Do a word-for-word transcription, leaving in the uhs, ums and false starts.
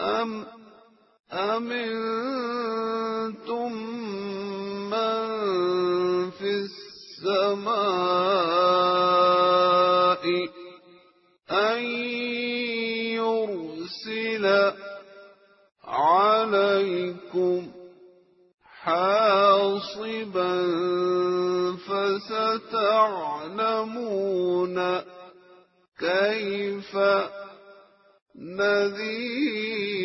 أم أمنتم من في السماء أن يرسل عليكم حاصبا فستعلمون كيف نذير.